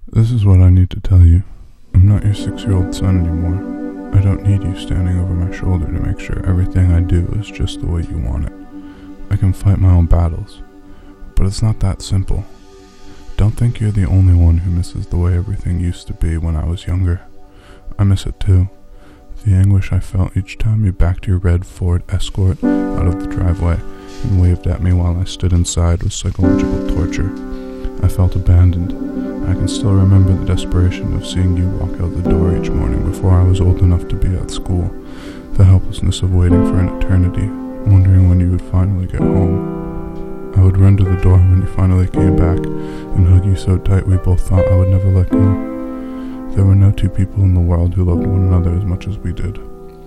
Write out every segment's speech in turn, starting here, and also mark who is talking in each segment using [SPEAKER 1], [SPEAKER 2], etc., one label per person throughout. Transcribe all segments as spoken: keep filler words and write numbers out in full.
[SPEAKER 1] This is what I need to tell you. I'm not your six-year-old son anymore. I don't need you standing over my shoulder to make sure everything I do is just the way you want it. I can fight my own battles. But it's not that simple. Don't think you're the only one who misses the way everything used to be when I was younger. I miss it too. The anguish I felt each time you backed your red Ford Escort out of the driveway and waved at me while I stood inside was psychological torture. I felt abandoned. I can still remember the desperation of seeing you walk out the door each morning before I was old enough to be at school. The helplessness of waiting for an eternity, wondering when you would finally get home. I would run to the door when you finally came back and hug you so tight we both thought I would never let go. There were no two people in the world who loved one another as much as we did.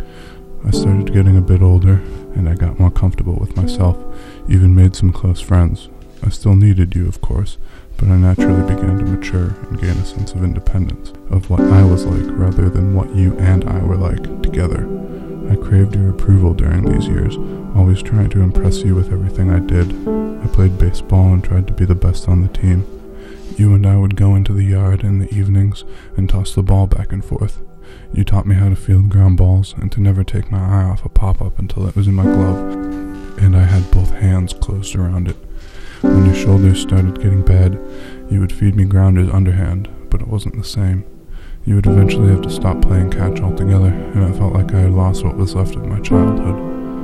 [SPEAKER 1] I started getting a bit older, and I got more comfortable with myself, even made some close friends. I still needed you, of course, but I naturally began to mature and gain a sense of independence, of what I was like rather than what you and I were like together. I craved your approval during these years, always trying to impress you with everything I did. I played baseball and tried to be the best on the team. You and I would go into the yard in the evenings and toss the ball back and forth. You taught me how to field ground balls and to never take my eye off a pop-up until it was in my glove, and I had both hands closed around it. When your shoulders started getting bad, you would feed me grounders underhand, but it wasn't the same. You would eventually have to stop playing catch altogether, and it felt like I had lost what was left of my childhood.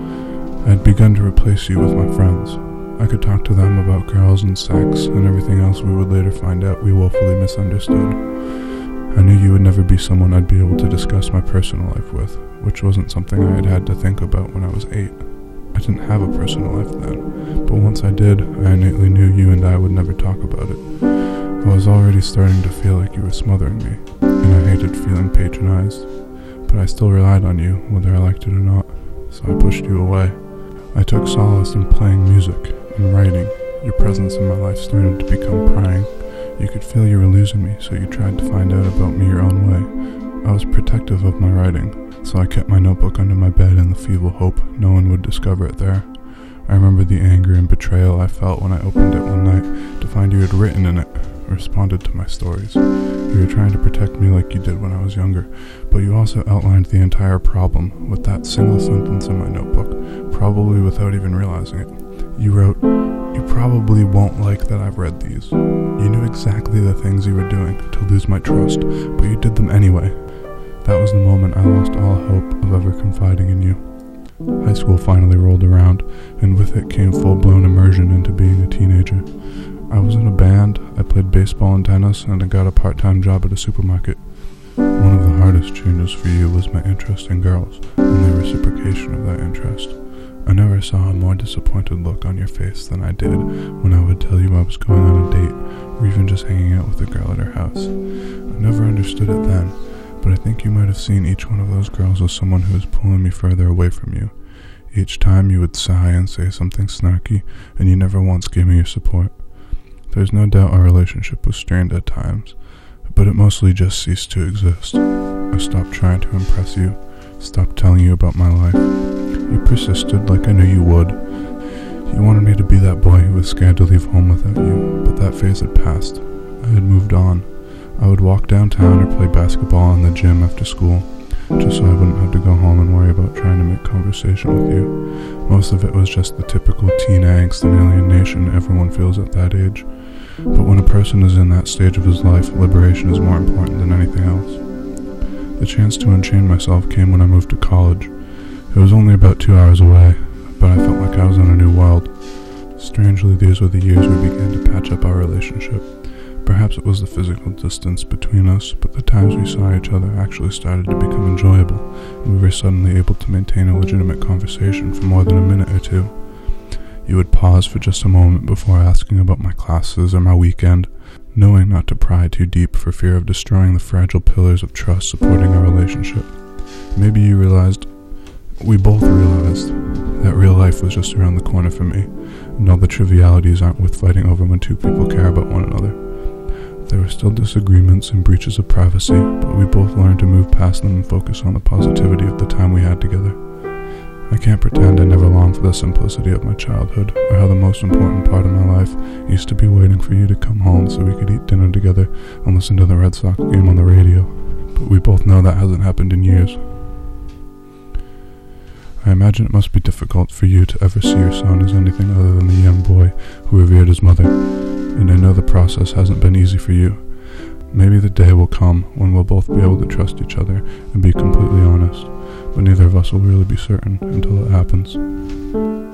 [SPEAKER 1] I had begun to replace you with my friends. I could talk to them about girls and sex and everything else we would later find out we woefully misunderstood. I knew you would never be someone I'd be able to discuss my personal life with, which wasn't something I had had to think about when I was eight. I didn't have a personal life then, but once I did, I innately knew you and I would never talk about it. I was already starting to feel like you were smothering me, and I hated feeling patronized, but I still relied on you, whether I liked it or not, so I pushed you away. I took solace in playing music and writing. Your presence in my life started to become prying. You could feel you were losing me, so you tried to find out about me your own way. I was protective of my writing, so I kept my notebook under my bed in the feeble hope no one would discover it there. I remember the anger and betrayal I felt when I opened it one night to find you had written in it, responded to my stories. You were trying to protect me like you did when I was younger, but you also outlined the entire problem with that single sentence in my notebook, probably without even realizing it. You wrote, "You probably won't like that I've read these." You knew exactly the things you were doing to lose my trust, but you did them anyway. That was the moment I lost all hope of ever confiding in you. High school finally rolled around, and with it came full-blown immersion into being a teenager. I was in a band, I played baseball and tennis, and I got a part-time job at a supermarket. One of the hardest changes for you was my interest in girls, and the reciprocation of that interest. I never saw a more disappointed look on your face than I did when I would tell you I was going on a date, or even just hanging out with a girl at her house. I never understood it then, but I think you might have seen each one of those girls as someone who was pulling me further away from you. Each time you would sigh and say something snarky, and you never once gave me your support. There's no doubt our relationship was strained at times, but it mostly just ceased to exist. I stopped trying to impress you, stopped telling you about my life. You persisted like I knew you would. You wanted me to be that boy who was scared to leave home without you, but that phase had passed. I had moved on. I would walk downtown or play basketball in the gym after school, just so I wouldn't have to go home and worry about trying to make conversation with you. Most of it was just the typical teen angst and alienation everyone feels at that age. But when a person is in that stage of his life, liberation is more important than anything else. The chance to unchain myself came when I moved to college. It was only about two hours away, but I felt like I was in a new world. Strangely, these were the years we began to patch up our relationship. Perhaps it was the physical distance between us, but the times we saw each other actually started to become enjoyable, and we were suddenly able to maintain a legitimate conversation for more than a minute or two. You would pause for just a moment before asking about my classes or my weekend, knowing not to pry too deep for fear of destroying the fragile pillars of trust supporting our relationship. Maybe you realized, we both realized, that real life was just around the corner for me, and all the trivialities aren't worth fighting over when two people care about one another. There were still disagreements and breaches of privacy, but we both learned to move past them and focus on the positivity of the time we had together. I can't pretend I never longed for the simplicity of my childhood, or how the most important part of my life used to be waiting for you to come home so we could eat dinner together and listen to the Red Sox game on the radio. But we both know that hasn't happened in years. I imagine it must be difficult for you to ever see your son as anything other than the young boy who revered his mother, and I know the process hasn't been easy for you. Maybe the day will come when we'll both be able to trust each other and be completely honest, but neither of us will really be certain until it happens.